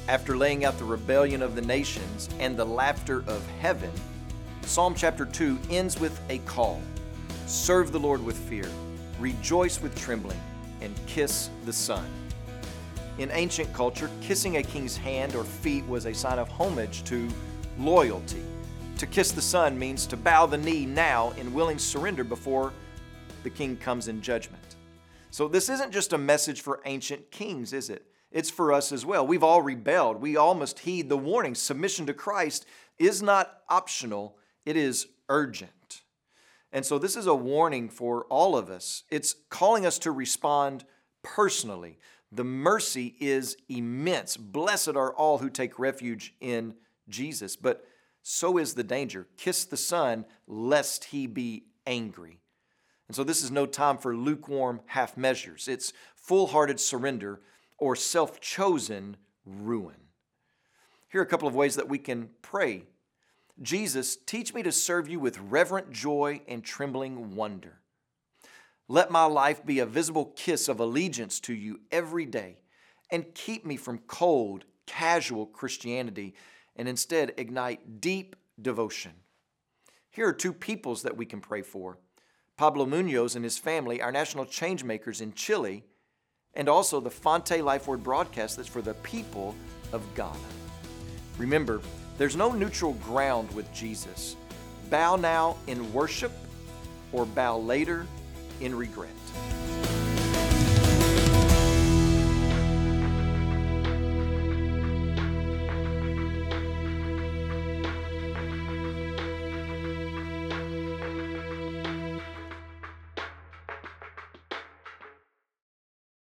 After laying out the rebellion of the nations and the laughter of heaven, Psalm chapter 2 ends with a call. Serve the Lord with fear, rejoice with trembling, and kiss the Son. In ancient culture, kissing a king's hand or feet was a sign of homage to loyalty. To kiss the Son means to bow the knee now in willing surrender before the king comes in judgment. So this isn't just a message for ancient kings, is it? It's for us as well. We've all rebelled. We all must heed the warning. Submission to Christ is not optional, it is urgent. And so this is a warning for all of us. It's calling us to respond personally. The mercy is immense. Blessed are all who take refuge in Jesus. But so is the danger. Kiss the Son, lest he be angry. And so this is no time for lukewarm half measures. It's full-hearted surrender or self-chosen ruin. Here are a couple of ways that we can pray. Jesus, teach me to serve you with reverent joy and trembling wonder. Let my life be a visible kiss of allegiance to you every day, and keep me from cold, casual Christianity, and instead ignite deep devotion. Here are two peoples that we can pray for. Pablo Munoz and his family, our national change makers in Chile, and also the Fonte Life Word broadcast that's for the people of Ghana. Remember, there's no neutral ground with Jesus. Bow now in worship or bow later in regret.